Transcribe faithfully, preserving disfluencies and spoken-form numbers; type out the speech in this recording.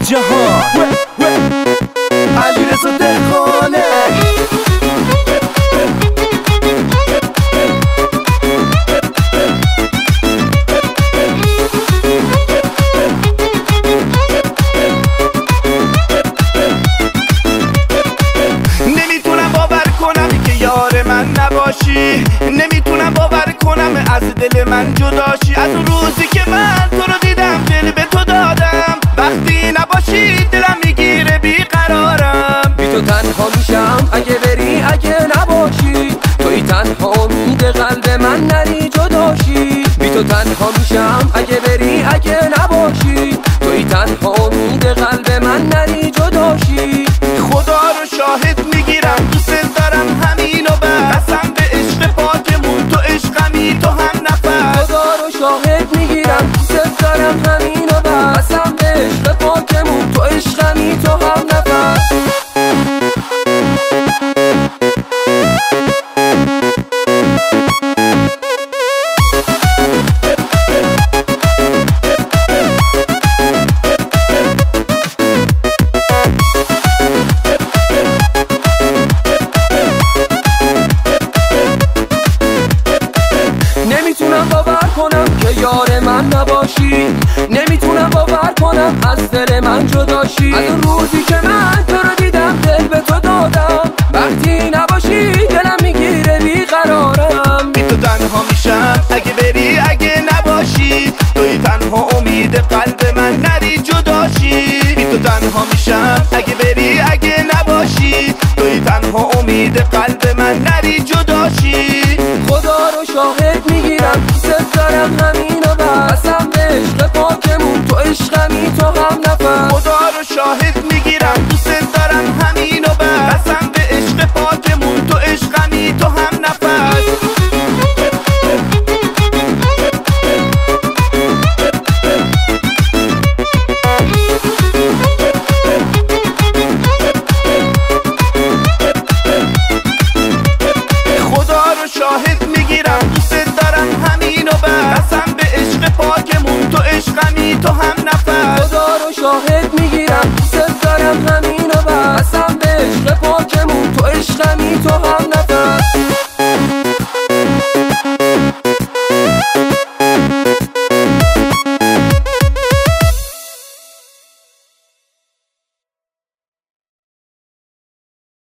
جهان علیرضا دهقانه. نمیتونم باور کنم که یار من نباشی، نمیتونم باور کنم از دل من جداشی. از اون روزی که من تو رو دیدم دل به تو دادم، وقتی نباشی دلم میگیره بیقرارم. بی تو تنها میشم اگه بری اگه نباشی، توی تنها امید قلب من نری جداشی. بی تو تنها میشم اگه بری اگه نباشی، توی تنها امید قلب من نری جداشی. خدا رو شاهد میگیرم دوست دارم همینو بس، قسم به عشق پاکمون تو عشقمی تو هم نفس. خدا رو شاهد میگیرم دوست دارم همینو بس، قسم به عشق پاکمون تو عشقمی تو هم نفس. نمیتونم باور کنم که یار من نباشی، نمیتونم باور کنم از دل من جداشی. از اون روزی که من تو رو دیدم دل به تو دادم، وقتی نباشی دلم میگیره بیقرارم. بی تو تنها میشم اگه بری اگه نباشی، توی تنها امید قلب من نری جداشی. بی تو تنها میشم اگه بری اگه نباشی، توی تنها امید قلب من نری جداشی. خدا رو شاهد میگیرم دوست دارم همینو بس، قسم به عشق پاکمون تو عشقمی تو هم نفس. خدا رو شاهد میگیرم دوست دارم همینو بس، قسم به عشق پاکمون تو عشقمی تو هم نفس. خدا رو شاهد میگیرم دوست دارم همینو بس،